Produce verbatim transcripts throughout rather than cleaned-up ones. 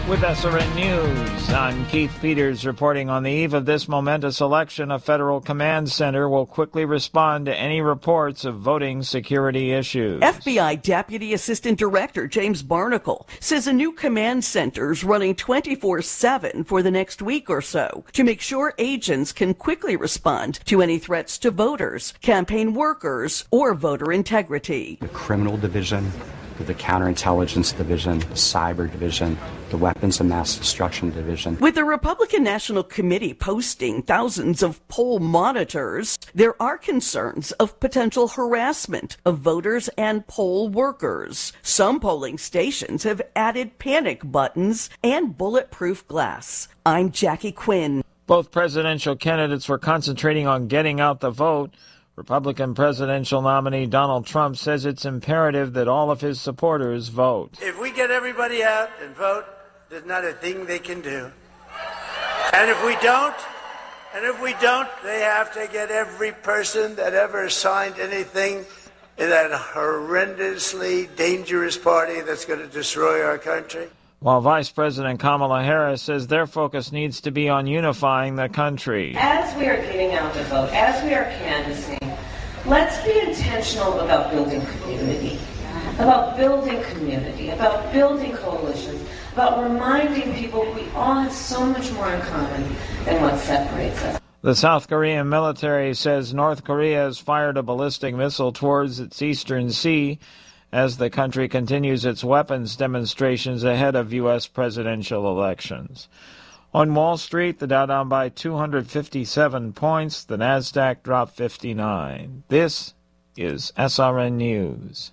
With S R N News, I'm Keith Peters reporting on the eve of this momentous election. A federal command center will quickly respond to any reports of voting security issues. F B I Deputy Assistant Director James Barnacle says a new command center is running twenty-four seven for the next week or so to make sure agents can quickly respond to any threats to voters, campaign workers, or voter integrity. The criminal division, the counterintelligence division, the cyber division, the weapons of mass destruction division. With the Republican National Committee posting thousands of poll monitors, there are concerns of potential harassment of voters and poll workers. Some polling stations have added panic buttons and bulletproof glass. I'm Jackie Quinn. Both presidential candidates were concentrating on getting out the vote. Republican presidential nominee Donald Trump says it's imperative that all of his supporters vote. If we get everybody out and vote, there's not a thing they can do. And if we don't, and if we don't, they have to get every person that ever signed anything in that horrendously dangerous party that's going to destroy our country. While Vice President Kamala Harris says their focus needs to be on unifying the country. As we are getting out the vote, as we are canvassing, let's be intentional about building community, about building community, about building coalitions, about reminding people we all have so much more in common than what separates us. The South Korean military says North Korea has fired a ballistic missile towards its eastern sea as the country continues its weapons demonstrations ahead of U S presidential elections. On Wall Street, the Dow down by two hundred fifty-seven points, the Nasdaq dropped fifty-nine. This is S R N News.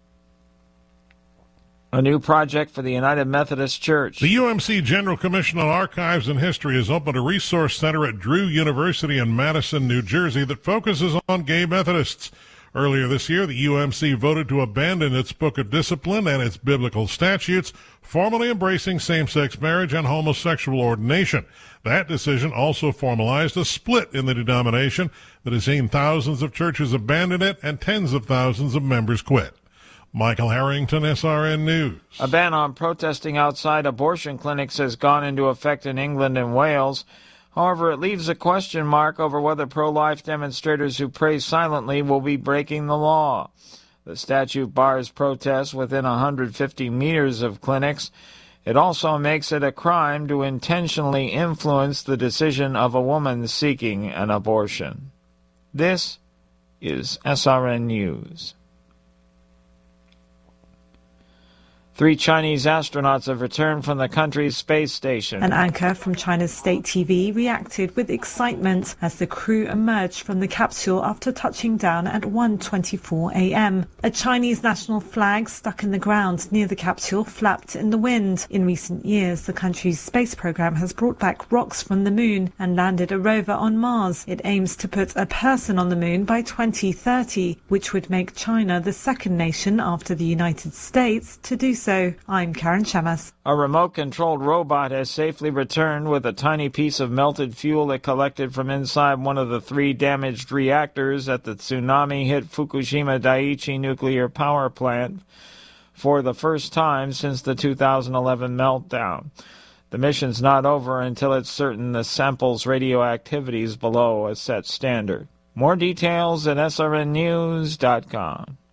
A new project for the United Methodist Church. The U M C General Commission on Archives and History has opened a resource center at Drew University in Madison, New Jersey that focuses on gay Methodists. Earlier this year, the U M C voted to abandon its Book of Discipline and its biblical statutes, formally embracing same-sex marriage and homosexual ordination. That decision also formalized a split in the denomination that has seen thousands of churches abandon it and tens of thousands of members quit. Michael Harrington, S R N News. A ban on protesting outside abortion clinics has gone into effect in England and Wales. However, it leaves a question mark over whether pro-life demonstrators who pray silently will be breaking the law. The statute bars protests within one hundred fifty meters of clinics. It also makes it a crime to intentionally influence the decision of a woman seeking an abortion. This is S R N News. Three Chinese astronauts have returned from the country's space station. An anchor from China's state T V reacted with excitement as the crew emerged from the capsule after touching down at one twenty-four a.m. A Chinese national flag stuck in the ground near the capsule flapped in the wind. In recent years, the country's space program has brought back rocks from the moon and landed a rover on Mars. It aims to put a person on the moon by twenty thirty, which would make China the second nation after the United States to do so. So, I'm Karen Shamas. A remote-controlled robot has safely returned with a tiny piece of melted fuel it collected from inside one of the three damaged reactors at the tsunami-hit Fukushima Daiichi nuclear power plant for the first time since the two thousand eleven meltdown. The mission's not over until it's certain the sample's radioactivity is below a set standard. More details at S R N news dot com.